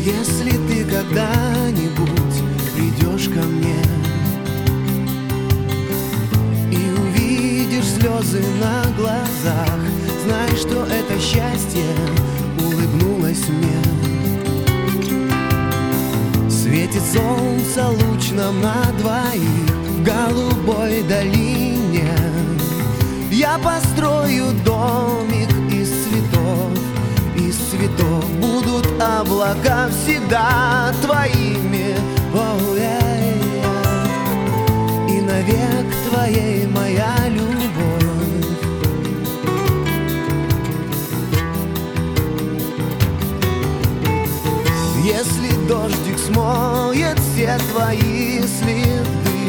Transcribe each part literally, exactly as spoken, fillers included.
Если ты когда-нибудь придешь ко мне и увидишь слезы на глазах, знай, что это счастье улыбнулось мне. Светит солнце луч нам на двоих в голубой долине. Я построю домик из цветов, из цветов будут облака всегда твоими. Oh, yeah, yeah. И навек твоей моя любовь. Если дождик смоет все твои следы,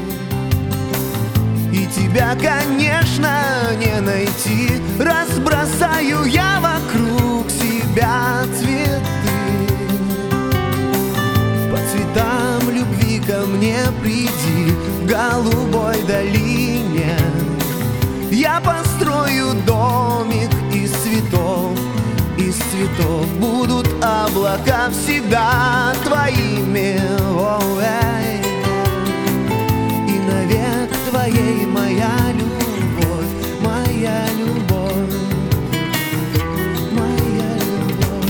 и тебя, конечно, не найти, разбросаю я вокруг себя цветы. По цветам любви ко мне приди в голубой долине. Я построю домик из цветов, из цветов будут облака всегда твоими. Oh, yeah. И навек твоей моя любовь, моя любовь, моя любовь.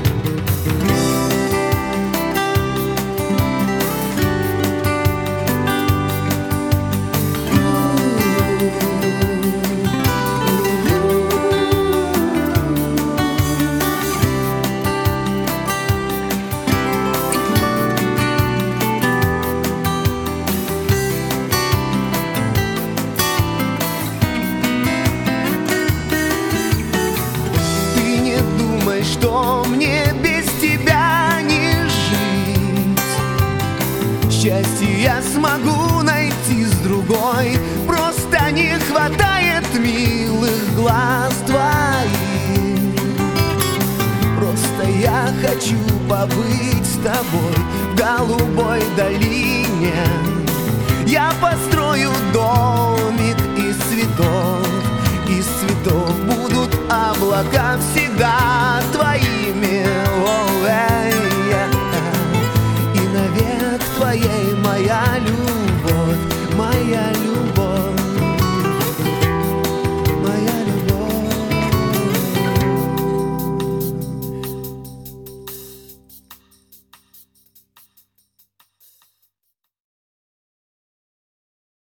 Что мне без тебя не жить. Счастье я смогу найти с другой, просто не хватает милых глаз твоих. Просто я хочу побыть с тобой в голубой долине. Я построю домик из цветов, из цветов будут облака всегда